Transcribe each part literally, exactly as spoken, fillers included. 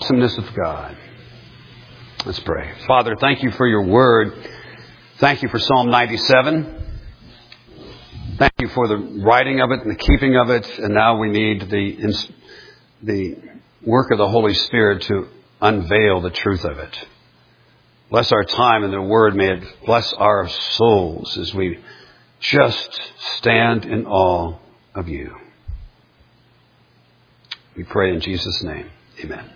awesomeness of God. Let's pray. Father, thank you for your word. Thank you for Psalm ninety-seven. Thank you for the writing of it and the keeping of it. And now we need the, the work of the Holy Spirit to unveil the truth of it. Bless our time in the word. May it bless our souls as we just stand in awe of you. We pray in Jesus' name. Amen.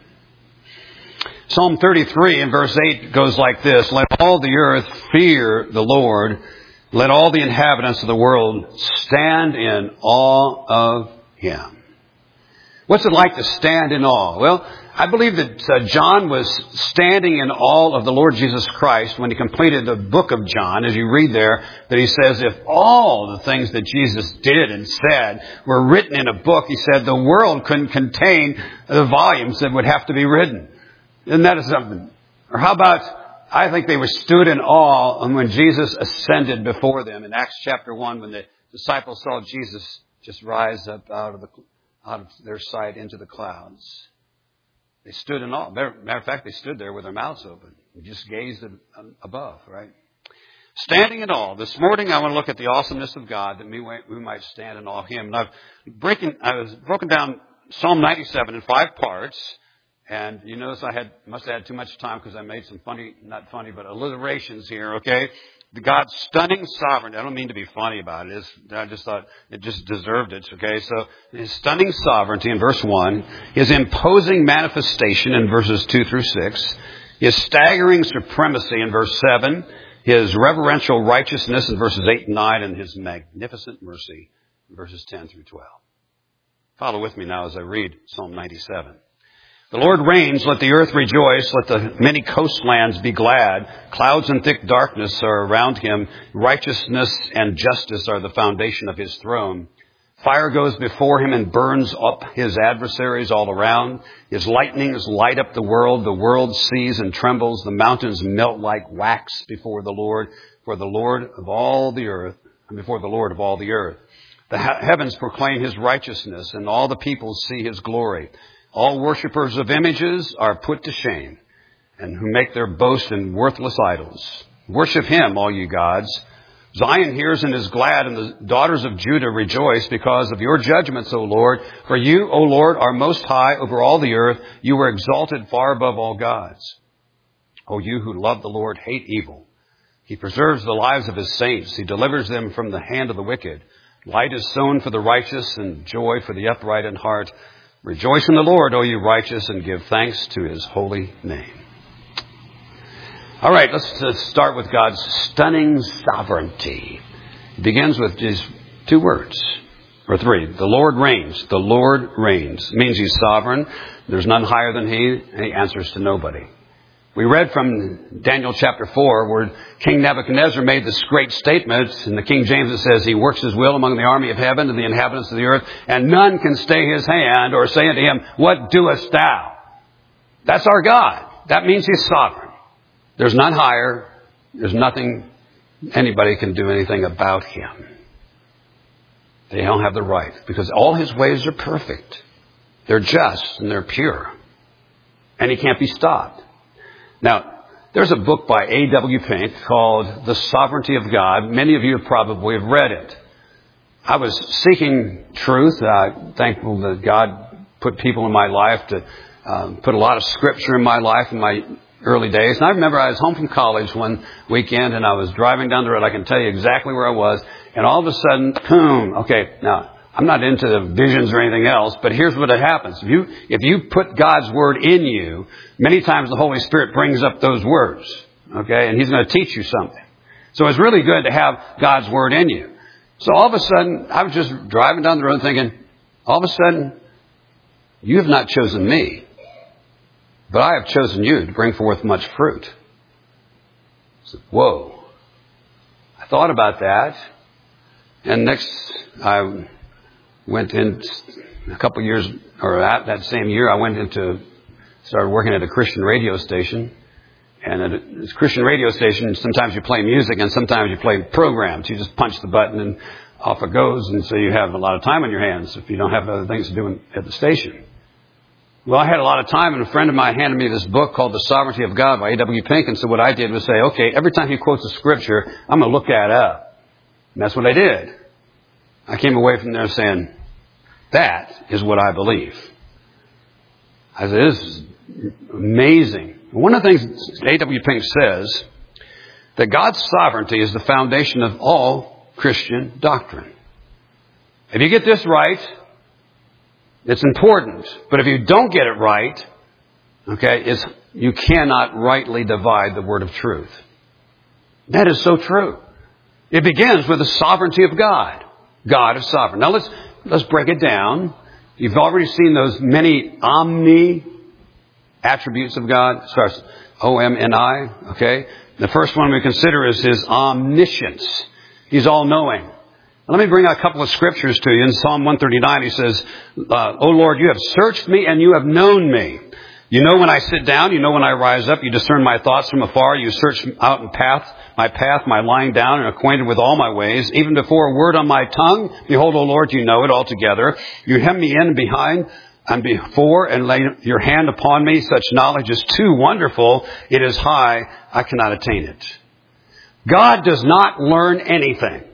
Psalm thirty-three in verse eight goes like this. Let all the earth fear the Lord. Let all the inhabitants of the world stand in awe of him. What's it like to stand in awe? Well, I believe that uh, John was standing in awe of the Lord Jesus Christ when he completed the book of John. As you read there, that he says if all the things that Jesus did and said were written in a book, he said the world couldn't contain the volumes that would have to be written. Isn't that something? Or how about, I think they were stood in awe when Jesus ascended before them in Acts chapter one, when the disciples saw Jesus just rise up out of the out of their sight into the clouds. They stood in awe. Matter of fact, they stood there with their mouths open and just gazed above, right? Standing in awe. This morning I want to look at the awesomeness of God, that we might stand in awe of him. And I've breaking, I was broken down Psalm ninety-seven in five parts. And you notice I had must have had too much time because I made some funny, not funny, but alliterations here, okay? The God's stunning sovereignty. I don't mean to be funny about it. It's, I just thought it just deserved it, okay? So his stunning sovereignty in verse one, his imposing manifestation in verses two through six, his staggering supremacy in verse seven, his reverential righteousness in verses eight and nine, and his magnificent mercy in verses ten through twelve. Follow with me now as I read Psalm ninety-seven. The Lord reigns, let the earth rejoice, let the many coastlands be glad. Clouds and thick darkness are around him. Righteousness and justice are the foundation of his throne. Fire goes before him and burns up his adversaries all around. His lightnings light up the world. The world sees and trembles. The mountains melt like wax before the Lord, for the Lord of all the earth, and before the Lord of all the earth. The heavens proclaim his righteousness, and all the peoples see his glory. All worshippers of images are put to shame, and who make their boast in worthless idols. Worship him, all you gods. Zion hears and is glad, and the daughters of Judah rejoice because of your judgments, O Lord. For you, O Lord, are most high over all the earth. You are exalted far above all gods. O you who love the Lord, hate evil. He preserves the lives of his saints. He delivers them from the hand of the wicked. Light is sown for the righteous, and joy for the upright in heart. Rejoice in the Lord, O you righteous, and give thanks to his holy name. All right, let's, let's start with God's stunning sovereignty. It begins with these two words, or three. The Lord reigns. The Lord reigns. It means he's sovereign. There's none higher than he, and he answers to nobody. We read from Daniel chapter four where King Nebuchadnezzar made this great statement. In the King James it says, he works his will among the army of heaven and the inhabitants of the earth, and none can stay his hand or say unto him, what doest thou? That's our God. That means he's sovereign. There's none higher. There's nothing anybody can do anything about him. They don't have the right, because all his ways are perfect. They're just and they're pure. And he can't be stopped. Now, there's a book by A W Pink called The Sovereignty of God. Many of you probably have read it. I was seeking truth. I'm thankful that God put people in my life to um, put a lot of scripture in my life in my early days. And I remember I was home from college one weekend and I was driving down the road. I can tell you exactly where I was. And all of a sudden, boom. Okay, now, I'm not into the visions or anything else, but here's what happens. If you, if you put God's word in you, many times the Holy Spirit brings up those words, okay? And he's going to teach you something. So it's really good to have God's word in you. So all of a sudden, I was just driving down the road thinking, all of a sudden, you have not chosen me, but I have chosen you to bring forth much fruit. I said, whoa. I thought about that. And next, I went in a couple of years, or that, that same year, I went into, started working at a Christian radio station. And at a Christian radio station, sometimes you play music and sometimes you play programs. You just punch the button and off it goes. And so you have a lot of time on your hands if you don't have other things to do at the station. Well, I had a lot of time, and a friend of mine handed me this book called The Sovereignty of God by A W Pink. And so what I did was say, okay, every time he quotes a scripture, I'm going to look that up. And that's what I did. I came away from there saying, that is what I believe. I said, this is amazing. One of the things A W Pink says, that God's sovereignty is the foundation of all Christian doctrine. If you get this right, it's important. But if you don't get it right, okay, it's, you cannot rightly divide the word of truth. That is so true. It begins with the sovereignty of God. God is sovereign. Now let's, let's break it down. You've already seen those many omni attributes of God. It starts O M N I, okay? The first one we consider is His omniscience. He's all-knowing. Let me bring out a couple of scriptures to you. In Psalm one thirty-nine, he says, uh, O Lord, you have searched me and you have known me. You know when I sit down, you know when I rise up, you discern my thoughts from afar, you search out in path, my path, my lying down, and acquainted with all my ways. Even before a word on my tongue, behold, O Lord, you know it altogether. You hem me in and behind and before and lay your hand upon me. Such knowledge is too wonderful. It is high. I cannot attain it. God does not learn anything.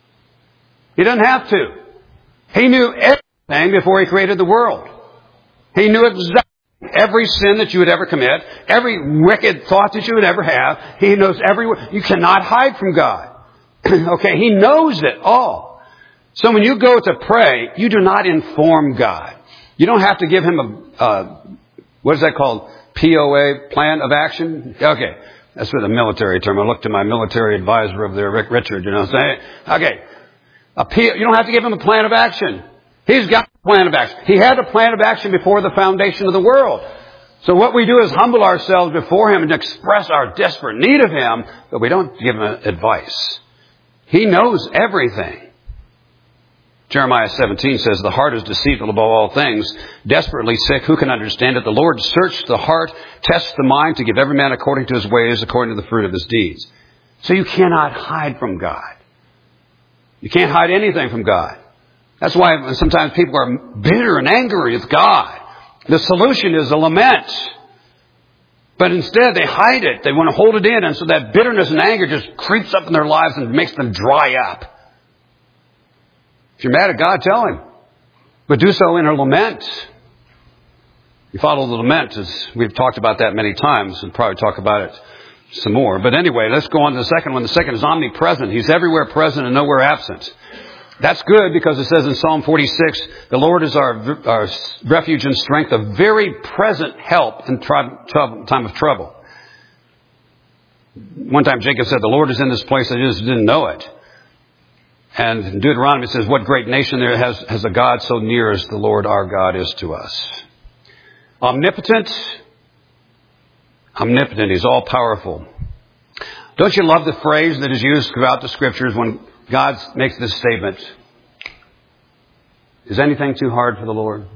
He doesn't have to. He knew everything before He created the world. He knew exactly every sin that you would ever commit, every wicked thought that you would ever have. He knows every. You cannot hide from God. Okay, He knows it all. So when you go to pray, you do not inform God. You don't have to give Him a, uh, what is that called? P O A, plan of action? Okay, that's for the military term. I looked to my military advisor over there, Rick Richard, you know what I'm saying? Okay. A P- you don't have to give Him a plan of action. He's got a plan of action. He had a plan of action before the foundation of the world. So what we do is humble ourselves before Him and express our desperate need of Him, but we don't give Him advice. He knows everything. Jeremiah seventeen says, the heart is deceitful above all things, desperately sick. Who can understand it? The Lord searches the heart, tests the mind to give every man according to his ways, according to the fruit of his deeds. So you cannot hide from God. You can't hide anything from God. That's why sometimes people are bitter and angry with God. The solution is a lament. But instead they hide it. They want to hold it in. And so that bitterness and anger just creeps up in their lives and makes them dry up. If you're mad at God, tell Him. But do so in a lament. You follow the lament. As we've talked about that many times and probably talk about it some more. But anyway, let's go on to the second one. The second is omnipresent. He's everywhere present and nowhere absent. That's good because it says in Psalm forty-six, the Lord is our, our refuge and strength, a very present help in trouble, time of trouble. One time Jacob said, the Lord is in this place. I just didn't know it. And in Deuteronomy says, what great nation there has, has a God so near as the Lord our God is to us. Omnipotent. Omnipotent. He's all powerful. Don't you love the phrase that is used throughout the scriptures when God makes this statement? Is anything too hard for the Lord?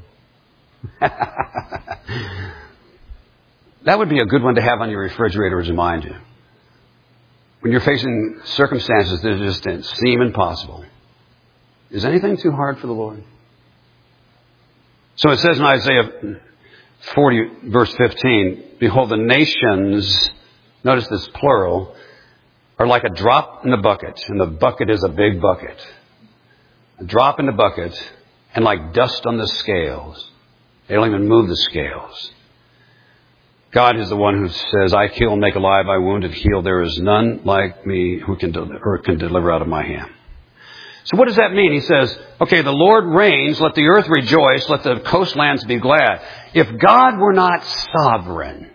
That would be a good one to have on your refrigerator to remind you. When you're facing circumstances that just seem impossible. Is anything too hard for the Lord? So it says in Isaiah forty, verse fifteen, behold, the nations, notice this plural, are like a drop in the bucket. And the bucket is a big bucket. A drop in the bucket and like dust on the scales. They don't even move the scales. God is the one who says, I kill, make alive, I wound and heal. There is none like me who can deliver, or can deliver out of my hand. So what does that mean? He says, okay, the Lord reigns, let the earth rejoice, let the coastlands be glad. If God were not sovereign,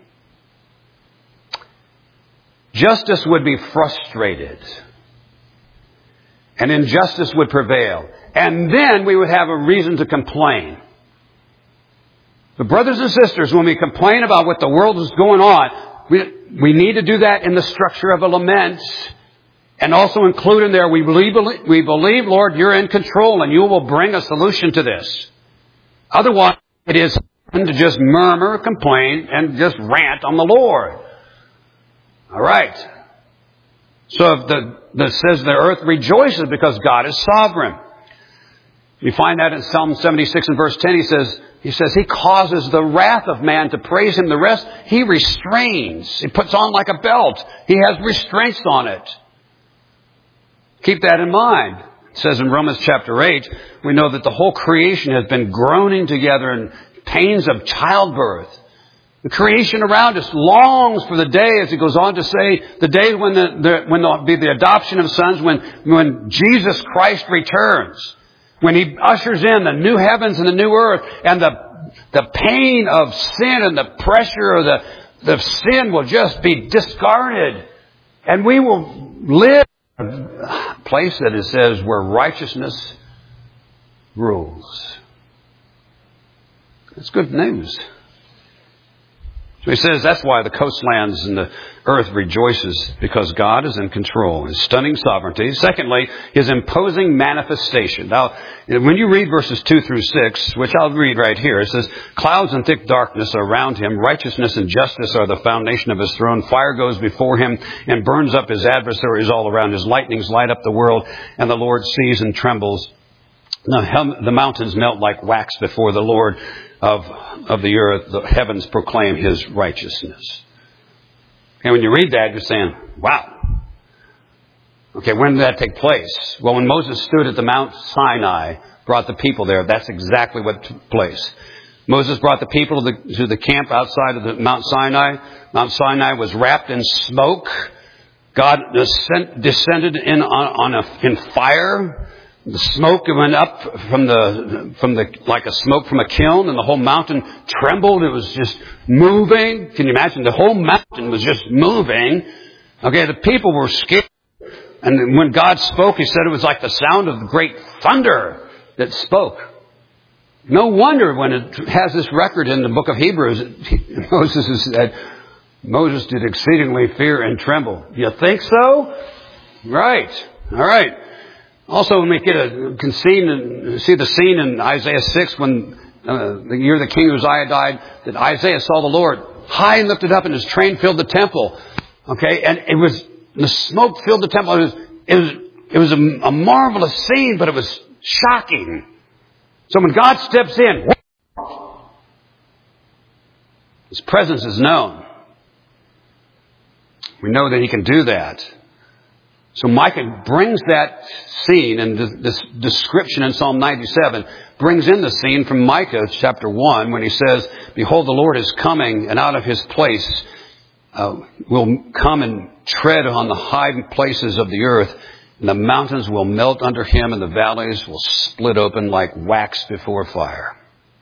justice would be frustrated and injustice would prevail. And then we would have a reason to complain. But brothers and sisters, when we complain about what the world is going on, we, we need to do that in the structure of a lament. And also include in there, we believe, we believe, Lord, you're in control and you will bring a solution to this. Otherwise, it is to just murmur, complain, and just rant on the Lord. All right. So if the, that says the earth rejoices because God is sovereign. We find that in Psalm seventy-six and verse ten. He says, He says he causes the wrath of man to praise him. The rest he restrains. He puts on like a belt. He has restraints on it. Keep that in mind. It says in Romans chapter eight, we know that the whole creation has been groaning together in pains of childbirth. The creation around us longs for the day, as he goes on to say, the day when the, the when there'll be the adoption of sons, when when Jesus Christ returns, when he ushers in the new heavens and the new earth, and the the pain of sin and the pressure of the the sin will just be discarded, and we will live in a place that it says where righteousness rules. It's good news. So he says that's why the coastlands and the earth rejoices, because God is in control, His stunning sovereignty. Secondly, His imposing manifestation. Now, when you read verses two through six, which I'll read right here, it says, clouds and thick darkness are around Him. Righteousness and justice are the foundation of His throne. Fire goes before Him and burns up His adversaries all around. His lightnings light up the world, and the Lord sees and trembles. The, the mountains melt like wax before the Lord of, of the earth. The heavens proclaim His righteousness. And when you read that, you're saying, wow. Okay, when did that take place? Well, when Moses stood at the Mount Sinai, brought the people there, that's exactly what took place. Moses brought the people to the, to the camp outside of the Mount Sinai. Mount Sinai was wrapped in smoke. God descend, descended in on, on a, in fire. The smoke went up from the, from the, like a smoke from a kiln, and the whole mountain trembled. It was just moving. Can you imagine? The whole mountain was just moving. Okay, the people were scared. And when God spoke, He said it was like the sound of great thunder that spoke. No wonder when it has this record in the book of Hebrews, Moses has said, Moses did exceedingly fear and tremble. You think so? Right. All right. Also, when we get a can see, see the scene in Isaiah six when uh, the year the king Uzziah died, that Isaiah saw the Lord high and lifted up, and His train filled the temple. Okay, and it was the smoke filled the temple. It was it was it was a, a marvelous scene, but it was shocking. So when God steps in, His presence is known. We know that He can do that. So Micah brings that scene, and this description in Psalm ninety-seven brings in the scene from Micah chapter one when he says, behold, the Lord is coming, and out of His place uh, will come and tread on the high places of the earth, and the mountains will melt under Him, and the valleys will split open like wax before fire.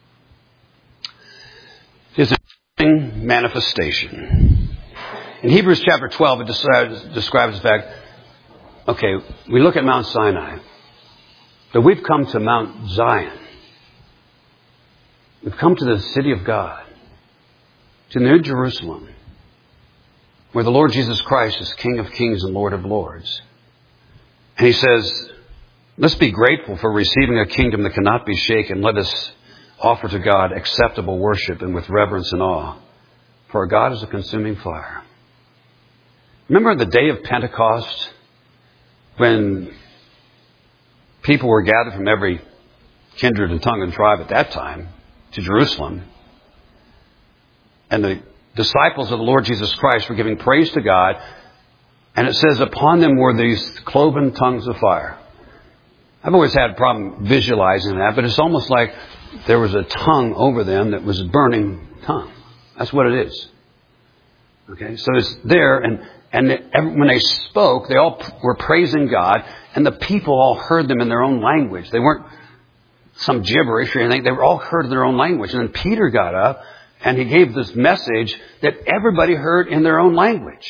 His manifestation. In Hebrews chapter twelve, it describes, describes the fact, okay, we look at Mount Sinai, but we've come to Mount Zion. We've come to the city of God, to New Jerusalem, where the Lord Jesus Christ is King of kings and Lord of lords. And He says, let's be grateful for receiving a kingdom that cannot be shaken. Let us offer to God acceptable worship and with reverence and awe, for our God is a consuming fire. Remember the day of Pentecost, when people were gathered from every kindred and tongue and tribe at that time to Jerusalem, and the disciples of the Lord Jesus Christ were giving praise to God, and it says upon them were these cloven tongues of fire. I've always had a problem visualizing that, but it's almost like there was a tongue over them that was a burning tongue. That's what it is. Okay, so it's there, and And when they spoke, they all were praising God, and the people all heard them in their own language. They weren't some gibberish or anything. They were all heard in their own language. And then Peter got up, and he gave this message that everybody heard in their own language.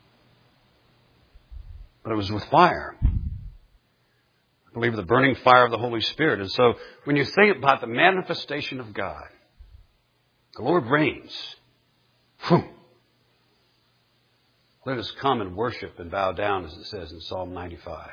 But it was with fire. I believe the burning fire of the Holy Spirit. And so when you think about the manifestation of God, the Lord reigns. Whew. Let us come and worship and bow down, as it says in Psalm ninety-five.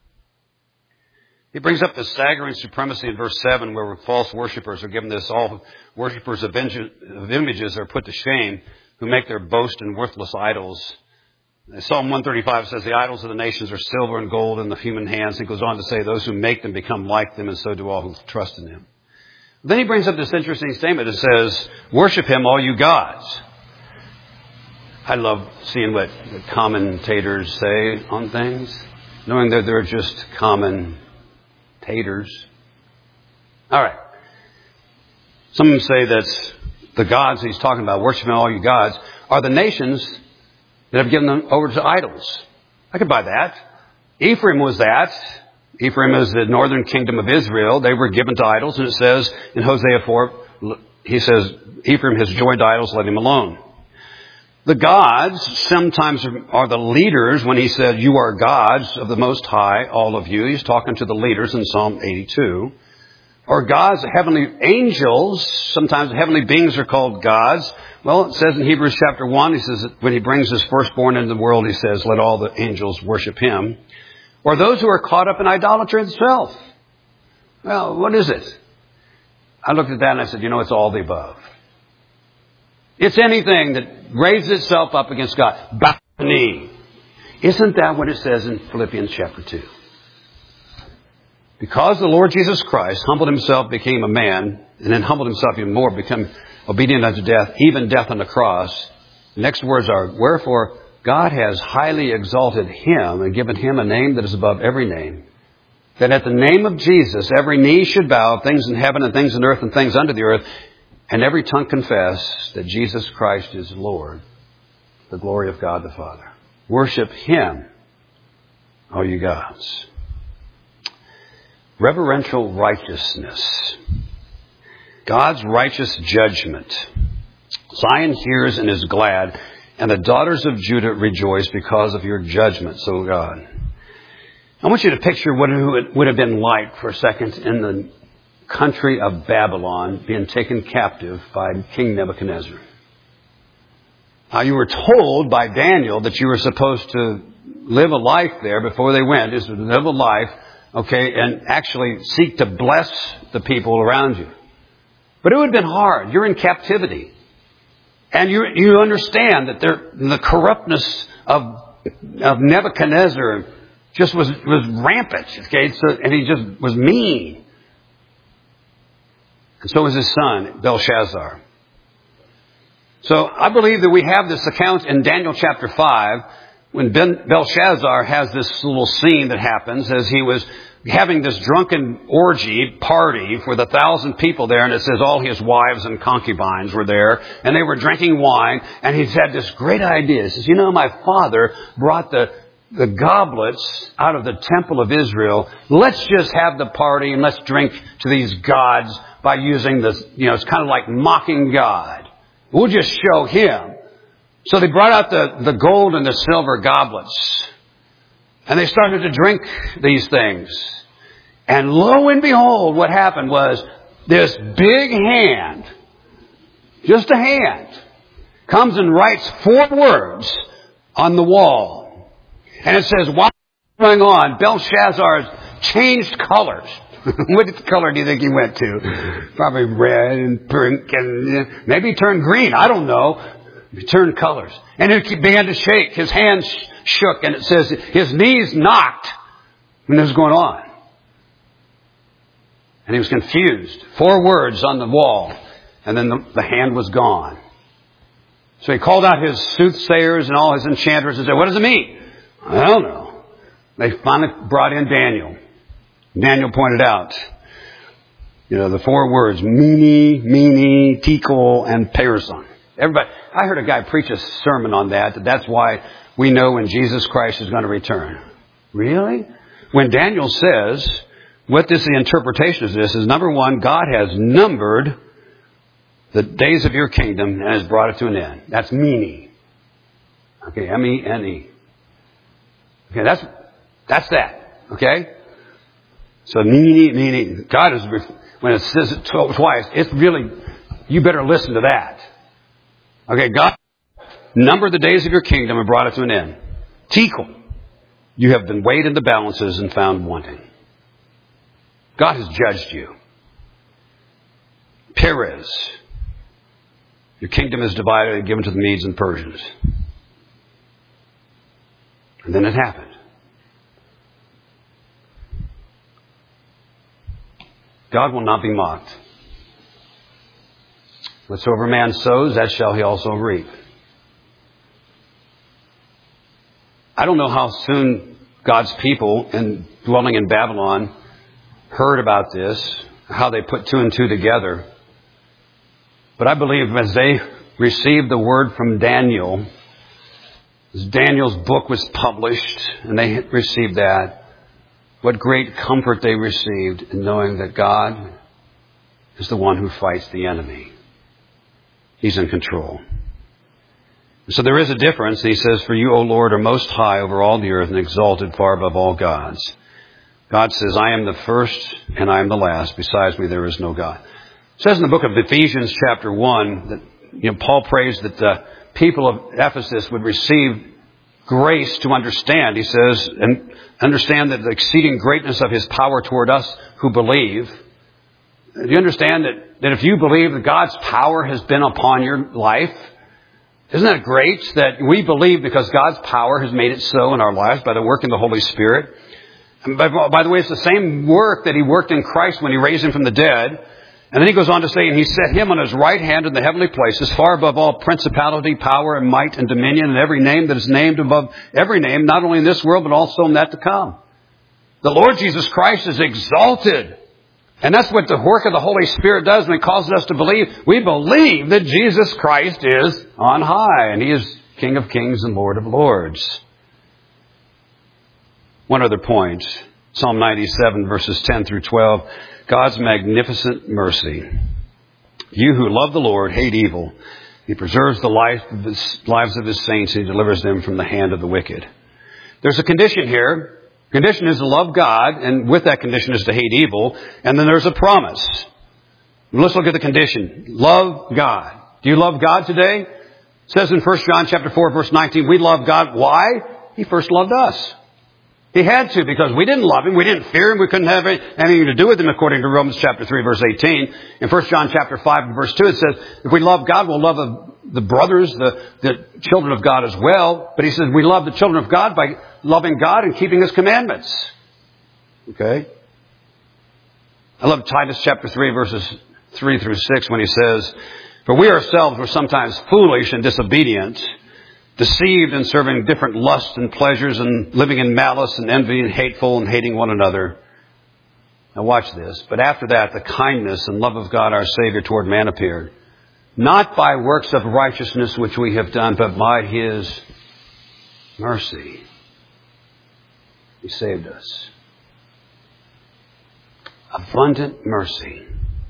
He brings up the staggering supremacy in verse seven, where false worshippers are given this. All worshippers of images are put to shame, who make their boast in worthless idols. Psalm one thirty-five says, the idols of the nations are silver and gold in the human hands. He goes on to say, those who make them become like them, and so do all who trust in them. Then he brings up this interesting statement that says, worship him, all you gods. I love seeing what the commentators say on things, knowing that they're just commentators. All right. Some say that the gods he's talking about, worship him, all you gods, are the nations that have given them over to idols. I could buy that. Ephraim was that. Ephraim is the northern kingdom of Israel. They were given to idols. And it says in Hosea four, he says, Ephraim has joined idols, let him alone. The gods sometimes are the leaders when he said, you are gods of the Most High, all of you. He's talking to the leaders in Psalm eighty-two. Or gods, heavenly angels. Sometimes heavenly beings are called gods. Well, it says in Hebrews chapter one, he says that when he brings his firstborn into the world, he says, let all the angels worship him. Or those who are caught up in idolatry itself. Well, what is it? I looked at that and I said, you know, it's all the above. It's anything that raises itself up against God. Bow the knee. Isn't that what it says in Philippians chapter two? Because the Lord Jesus Christ humbled himself, became a man, and then humbled himself even more, became obedient unto death, even death on the cross. The next words are, wherefore God has highly exalted him and given him a name that is above every name, that at the name of Jesus every knee should bow, things in heaven and things in earth and things under the earth, and every tongue confess that Jesus Christ is Lord, the glory of God the Father. Worship him, all you gods. Reverential righteousness. God's righteous judgment. Zion hears and is glad, and the daughters of Judah rejoice because of your judgments, O God. I want you to picture what it would have been like for a second in the country of Babylon being taken captive by King Nebuchadnezzar. Now, you were told by Daniel that you were supposed to live a life there before they went, is to live a life, okay, and actually seek to bless the people around you. But it would have been hard. You're in captivity. And you you understand that there, the corruptness of, of Nebuchadnezzar just was, was rampant. Okay, so, and he just was mean. And so was his son, Belshazzar. So I believe that we have this account in Daniel chapter five when ben, Belshazzar has this little scene that happens as he was having this drunken orgy party for the thousand people there. And it says all his wives and concubines were there and they were drinking wine. And he's had this great idea. He says, you know, my father brought the the goblets out of the temple of Israel. Let's just have the party and let's drink to these gods by using this, you know, it's kind of like mocking God. We'll just show him. So they brought out the, the gold and the silver goblets. And they started to drink these things. And lo and behold, what happened was this big hand, just a hand, comes and writes four words on the wall. And it says, what's going on? Belshazzar has changed colors. What color do you think he went to? Probably red and pink and maybe he turned green. I don't know. He turned colors. And it began to shake. His hands shook. And it says his knees knocked when this was going on. And he was confused. Four words on the wall. And then the, the hand was gone. So he called out his soothsayers and all his enchanters and said, what does it mean? I don't know. They finally brought in Daniel. Daniel pointed out, you know, the four words, Mene, Mene, Tekel, and Perazon. Everybody, I heard a guy preach a sermon on that, that that's why we know when Jesus Christ is going to return. Really? When Daniel says, what this, the interpretation of this is, number one, God has numbered the days of your kingdom and has brought it to an end. That's Mene. Okay, M E N E. Okay, that's, that's that. Okay? So, Mene, Mene. God is, when it says it twice, it's really, you better listen to that. Okay, God numbered the days of your kingdom and brought it to an end. Tekel, you have been weighed in the balances and found wanting. God has judged you. Perez, your kingdom is divided and given to the Medes and Persians. And then it happened. God will not be mocked. Whatsoever man sows, that shall he also reap. I don't know how soon God's people in dwelling in Babylon heard about this, how they put two and two together. But I believe as they received the word from Daniel, as Daniel's book was published and they received that, what great comfort they received in knowing that God is the one who fights the enemy. He's in control. So there is a difference. He says, for you, O Lord, are most high over all the earth and exalted far above all gods. God says, I am the first and I am the last. Besides me, there is no God. It says in the book of Ephesians chapter one that you know, Paul prays that the people of Ephesus would receive grace to understand. He says, and understand that the exceeding greatness of his power toward us who believe. Do you understand that, that if you believe that God's power has been upon your life, isn't that great that we believe because God's power has made it so in our lives by the work of the Holy Spirit? And by, by the way, it's the same work that he worked in Christ when he raised him from the dead. And then he goes on to say, and he set him on his right hand in the heavenly places, far above all principality, power, and might, and dominion, and every name that is named above every name, not only in this world, but also in that to come. The Lord Jesus Christ is exalted. And that's what the work of the Holy Spirit does when it causes us to believe. We believe that Jesus Christ is on high, and he is King of kings and Lord of lords. One other point, Psalm ninety-seven, verses ten through twelve. God's magnificent mercy. You who love the Lord hate evil. He preserves the life of his, lives of his saints. And he delivers them from the hand of the wicked. There's a condition here. The condition is to love God, and with that condition is to hate evil. And then there's a promise. Let's look at the condition. Love God. Do you love God today? It says in First John chapter four, verse nineteen, we love God. Why? He first loved us. He had to, because we didn't love him. We didn't fear him. We couldn't have anything to do with him, according to Romans chapter three, verse eighteen. In First John chapter five, verse two, it says, if we love God, we'll love the brothers, the, the children of God as well. But he says we love the children of God by loving God and keeping his commandments. Okay? I love Titus chapter three, verses three through six, when he says, for we ourselves were sometimes foolish and disobedient, deceived and serving different lusts and pleasures, and living in malice and envy and hateful and hating one another. Now watch this. But after that, the kindness and love of God our Savior toward man appeared, not by works of righteousness which we have done, but by his mercy. He saved us. Abundant mercy.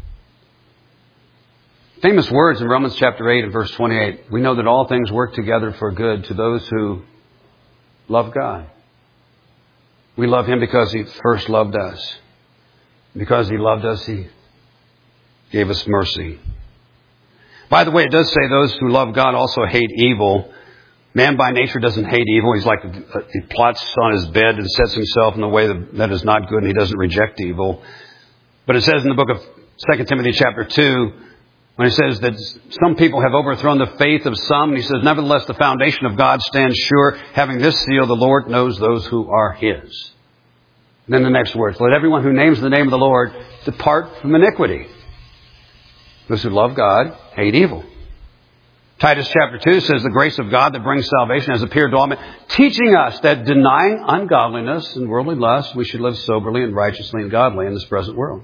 Famous words in Romans chapter eight and verse twenty-eight. We know that all things work together for good to those who love God. We love him because he first loved us. Because he loved us, he gave us mercy. By the way, it does say those who love God also hate evil. Man by nature doesn't hate evil. He's like, he plots on his bed and sets himself in a way that, that is not good, and he doesn't reject evil. But it says in the book of Second Timothy chapter two, when he says that some people have overthrown the faith of some, he says, nevertheless, the foundation of God stands sure. Having this seal, the Lord knows those who are his. And then the next words, let everyone who names the name of the Lord depart from iniquity. Those who love God hate evil. Titus chapter two says, the grace of God that brings salvation has appeared to all men, teaching us that denying ungodliness and worldly lust, we should live soberly and righteously and godly in this present world.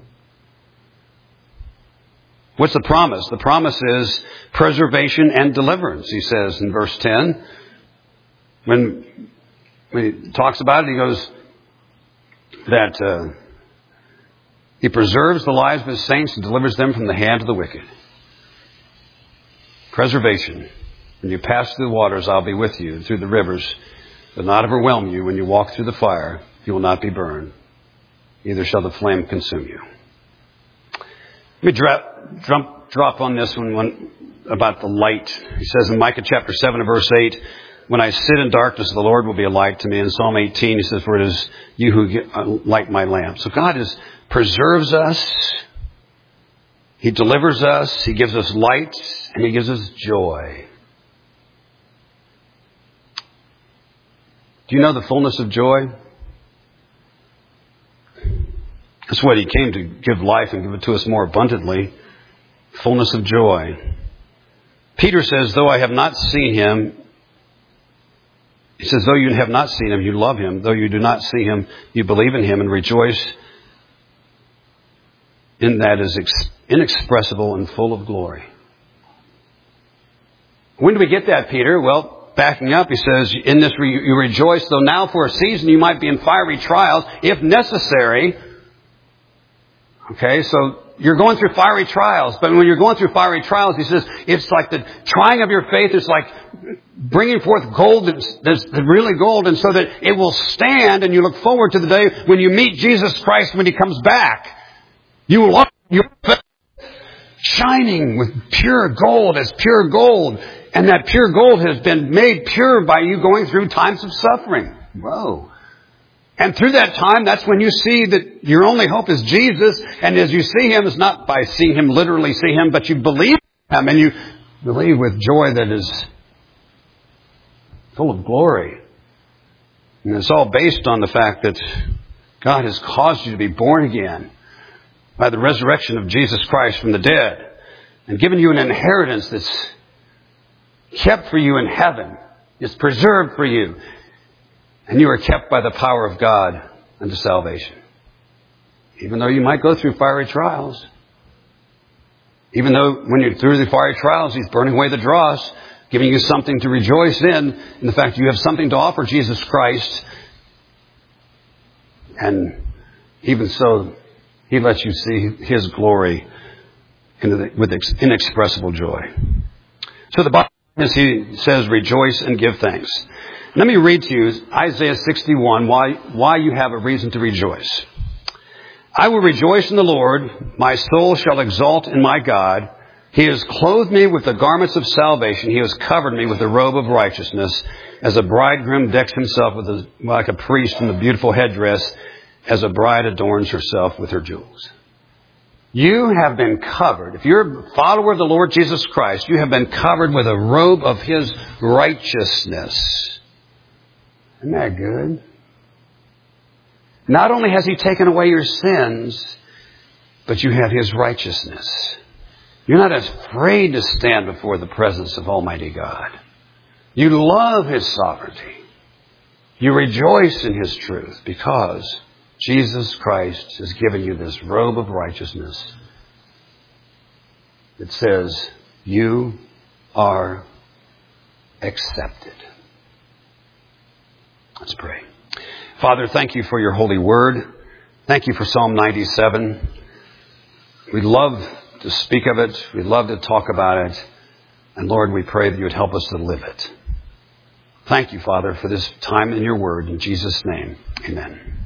What's the promise? The promise is preservation and deliverance, he says in verse ten. When, when he talks about it, he goes that uh, he preserves the lives of his saints and delivers them from the hand of the wicked. Preservation. When you pass through the waters, I'll be with you. Through the rivers, will not overwhelm you. When you walk through the fire, you will not be burned. Neither shall the flame consume you. Let me drop, drop, drop on this one, one about the light. He says in Micah chapter seven and verse eight, when I sit in darkness, the Lord will be a light to me. In Psalm eighteen, he says, for it is you who get, uh, light my lamp. So God is, preserves us. He delivers us. He gives us light, and he gives us joy. Do you know the fullness of joy? That's what he came to give life and give it to us more abundantly. Fullness of joy. Peter says, though I have not seen him, he says, though you have not seen him, you love him. Though you do not see him, you believe in him and rejoice in that is inexpressible and full of glory. When do we get that, Peter? Well, backing up, he says, in this re- you rejoice, though now for a season you might be in fiery trials, if necessary. Okay, so you're going through fiery trials. But when you're going through fiery trials, he says, it's like the trying of your faith is like bringing forth gold that's, that's really gold, and so that it will stand, and you look forward to the day when you meet Jesus Christ when he comes back. You will look your faith shining with pure gold as pure gold. And that pure gold has been made pure by you going through times of suffering. Whoa. And through that time, that's when you see that your only hope is Jesus. And as you see him, it's not by seeing him, literally see him, but you believe him. And you believe with joy that is full of glory. And it's all based on the fact that God has caused you to be born again by the resurrection of Jesus Christ from the dead, and given you an inheritance that's kept for you in heaven. It's preserved for you. And you are kept by the power of God unto salvation. Even though you might go through fiery trials. Even though when you're through the fiery trials, he's burning away the dross, giving you something to rejoice in, in the fact that you have something to offer Jesus Christ. And even so, he lets you see his glory with inexpressible joy. So the Bible, as he says, rejoice and give thanks. Let me read to you Isaiah sixty-one, why, why you have a reason to rejoice. I will rejoice in the Lord. My soul shall exult in my God. He has clothed me with the garments of salvation. He has covered me with the robe of righteousness. As a bridegroom decks himself with a, like a priest in the beautiful headdress, as a bride adorns herself with her jewels. You have been covered. If you're a follower of the Lord Jesus Christ, you have been covered with a robe of his righteousness. Isn't that good? Not only has he taken away your sins, but you have his righteousness. You're not afraid to stand before the presence of Almighty God. You love his sovereignty. You rejoice in his truth because Jesus Christ has given you this robe of righteousness that says you are accepted. Let's pray. Father, thank you for your holy word. Thank you for Psalm ninety-seven. We love to speak of it. We love to talk about it. And Lord, we pray that you would help us to live it. Thank you, Father, for this time in your word. In Jesus' name, amen.